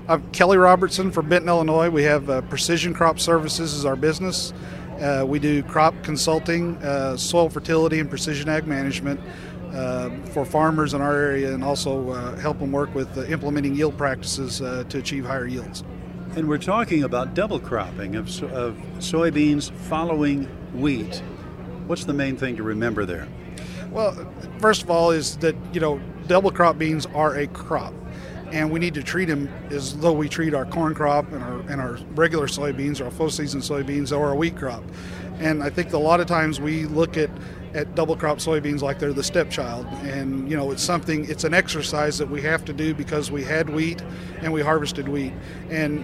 I'm Kelly Robertson from Benton, Illinois. We have Precision Crop Services as our business. We do crop consulting, soil fertility, and precision ag management for farmers in our area, and also help them work with implementing yield practices to achieve higher yields. And we're talking about double cropping of soybeans following wheat. What's the main thing to remember there? Well, first of all is that, double crop beans are a crop, and we need to treat them as though we treat our corn crop and our regular soybeans, or our full season soybeans, or our wheat crop. And I think a lot of times we look at double crop soybeans like they're the stepchild, and it's an exercise that we have to do because we had wheat and we harvested wheat. And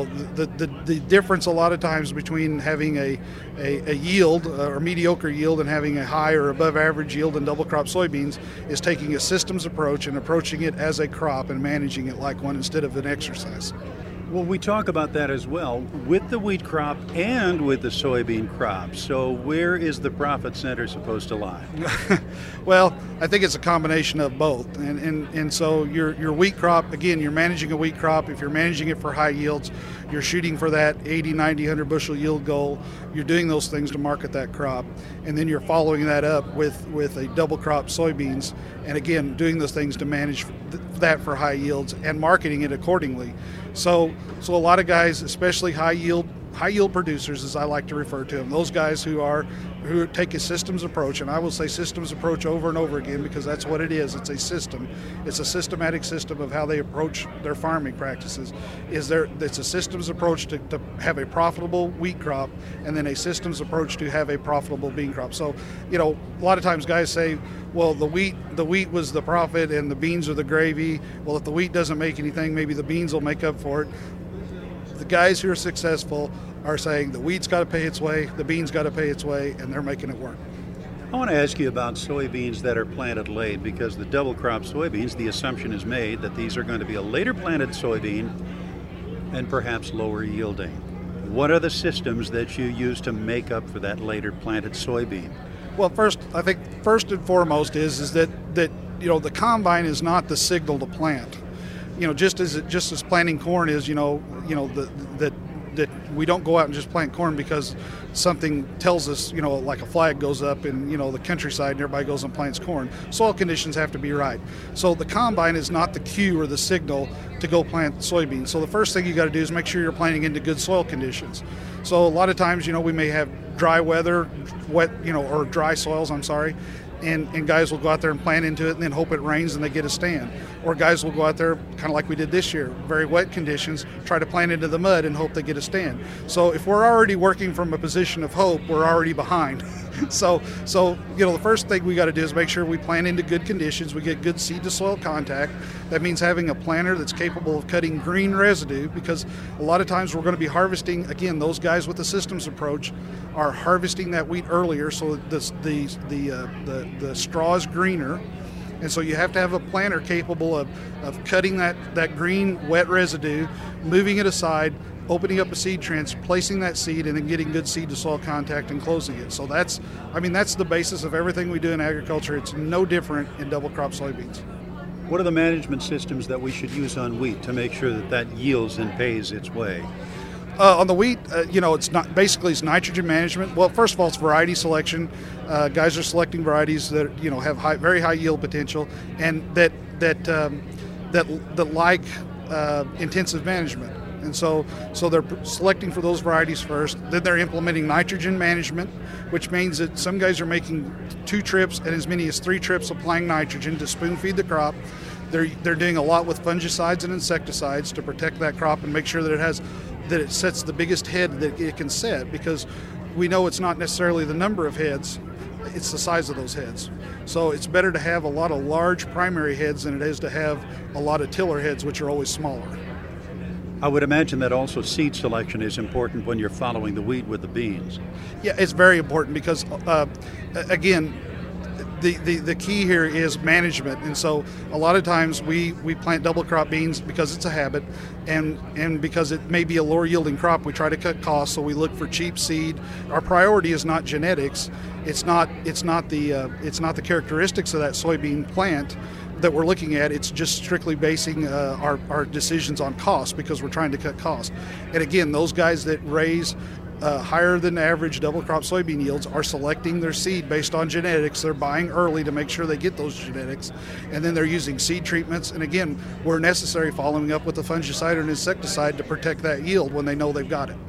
the difference a lot of times between having a yield or mediocre yield and having a high or above average yield in double crop soybeans is taking a systems approach and approaching it as a crop and managing it like one instead of an exercise. Well, we talk about that as well with the wheat crop and with the soybean crop. So where is the profit center supposed to lie? Well, I think it's a combination of both. And so your wheat crop, again, you're managing a wheat crop. If you're managing it for high yields, you're shooting for that 80, 90, 100 bushel yield goal. You're doing those things to market that crop. And then you're following that up with a double crop soybeans. And again, doing those things to manage that for high yields and marketing it accordingly. So a lot of guys, especially high yield producers, as I like to refer to them, those guys who take a systems approach, and I will say systems approach over and over again because that's what it is. It's a system. It's a systematic system of how they approach their farming practices. It's a systems approach to have a profitable wheat crop, and then a systems approach to have a profitable bean crop. So, a lot of times guys say, well, the wheat was the profit and the beans are the gravy. Well, if the wheat doesn't make anything, maybe the beans will make up for it. The guys who are successful are saying the wheat's got to pay its way, the beans got to pay its way, and they're making it work. I want to ask you about soybeans that are planted late, because the double crop soybeans, the assumption is made that these are going to be a later planted soybean and perhaps lower yielding. What are the systems that you use to make up for that later planted soybean? Well, first and foremost is that the combine is not the signal to plant. Just as planting corn is, that we don't go out and just plant corn because something tells us, like a flag goes up in, the countryside and everybody goes and plants corn. Soil conditions have to be right. So the combine is not the cue or the signal to go plant soybeans. So the first thing you got to do is make sure you're planting into good soil conditions. So a lot of times, we may have dry weather, wet, or dry soils, and guys will go out there and plant into it and then hope it rains and they get a stand. Or guys will go out there, kind of like we did this year, very wet conditions, try to plant into the mud and hope they get a stand. So if we're already working from a position of hope, we're already behind. So the first thing we got to do is make sure we plant into good conditions, we get good seed to soil contact. That means having a planter that's capable of cutting green residue, because a lot of times we're going to be harvesting, again, those guys with the systems approach are harvesting that wheat earlier, so the straw is greener. And so you have to have a planter capable of cutting that green wet residue, moving it aside, opening up a seed trench, placing that seed, and then getting good seed to soil contact and closing it. So that's the basis of everything we do in agriculture. It's no different in double crop soybeans. What are the management systems that we should use on wheat to make sure that yields and pays its way? On the wheat, it's nitrogen management. Well, first of all, it's variety selection. Guys are selecting varieties that have very high yield potential and that like intensive management. And so they're selecting for those varieties first. Then they're implementing nitrogen management, which means that some guys are making 2 trips and as many as 3 trips applying nitrogen to spoon feed the crop. They're doing a lot with fungicides and insecticides to protect that crop and make sure that it sets the biggest head that it can set, because we know it's not necessarily the number of heads, it's the size of those heads. So it's better to have a lot of large primary heads than it is to have a lot of tiller heads, which are always smaller. I would imagine that also seed selection is important when you're following the wheat with the beans. Yeah, it's very important because, again, the key here is management. And so a lot of times we plant double crop beans because it's a habit, and because it may be a lower yielding crop, we try to cut costs, so we look for cheap seed. Our priority is not genetics. It's not the characteristics of that soybean plant that we're looking at, it's just strictly basing our decisions on cost, because we're trying to cut costs. And again, those guys that raise higher than average double crop soybean yields are selecting their seed based on genetics. They're buying early to make sure they get those genetics, and then they're using seed treatments, and again, where necessary, following up with a fungicide or an insecticide to protect that yield when they know they've got it.